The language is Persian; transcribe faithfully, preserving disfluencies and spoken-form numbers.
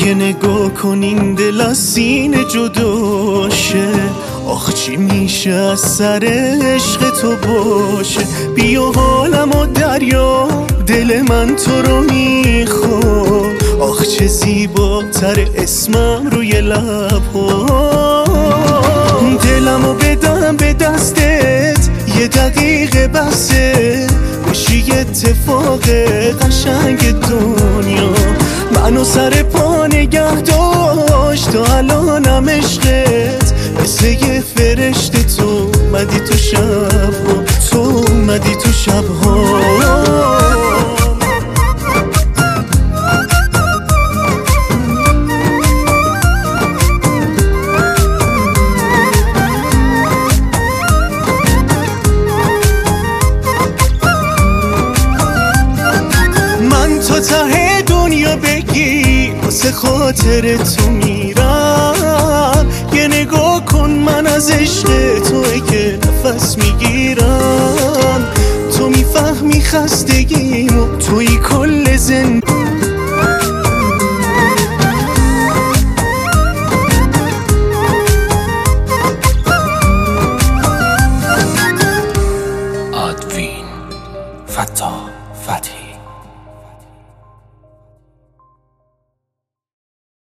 یه نگاه کن این دل از سینه جداشه، آخ چی میشه از سر عشق تو باشه. بیا حالم و دریا، دل من تو رو میخواد، آخ چه زیباتر اسمم روی لب‌ها. دلمو بدم به دستت، یه دقیقه بسه، بشی اتفاق قشنگ دنیا. منو سر پا نگه داشت تا الانم عشقت، مثل یه فرشته تو اومدی تو شبها، تو اومدی تو شبها. تا ته دنیا بگی واسه خاطر تو میرم، یه نگاه کن من از عشق توی که نفس میگیرم. تو میفهمی خستگیمو، توی کل زندگی